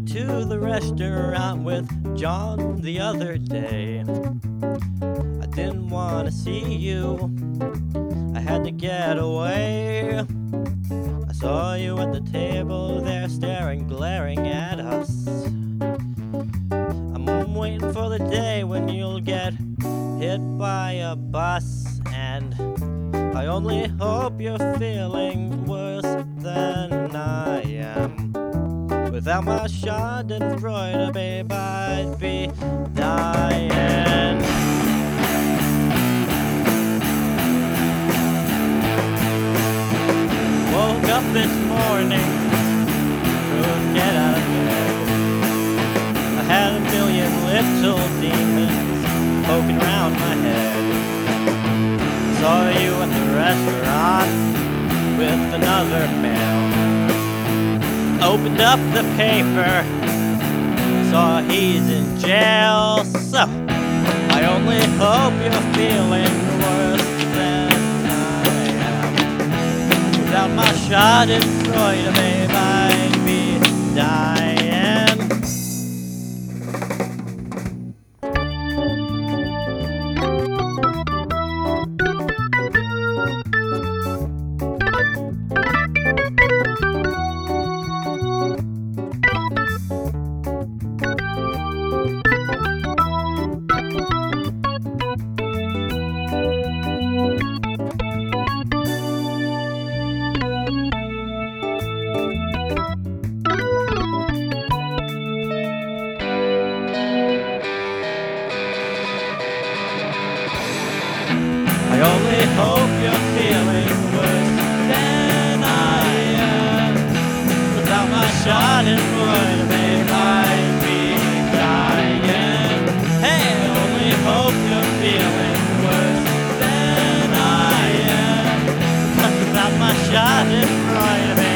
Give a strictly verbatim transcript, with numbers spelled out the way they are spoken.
to the restaurant with John the other day. I didn't want to see you, I had to get away. I saw you at the table there staring, glaring at us. I'm waiting for the day when you'll get hit by a bus, and I only hope you're feeling worse than I am. Without my Schadenfreude, babe, I'd be dying. Woke up this morning, couldn't get out of bed. I had a million little demons poking around my head. Saw you at the restaurant with another male. Opened up the paper, saw he's in jail. So I only hope you're feeling worse than I am. Without my Schadenfreude, babe, I'd be dying. I only hope you're feeling worse than I am. Without my Schadenfreude, babe, I'd be dying. Hey, I only hope you're feeling worse than I am. Without my Schadenfreude, babe,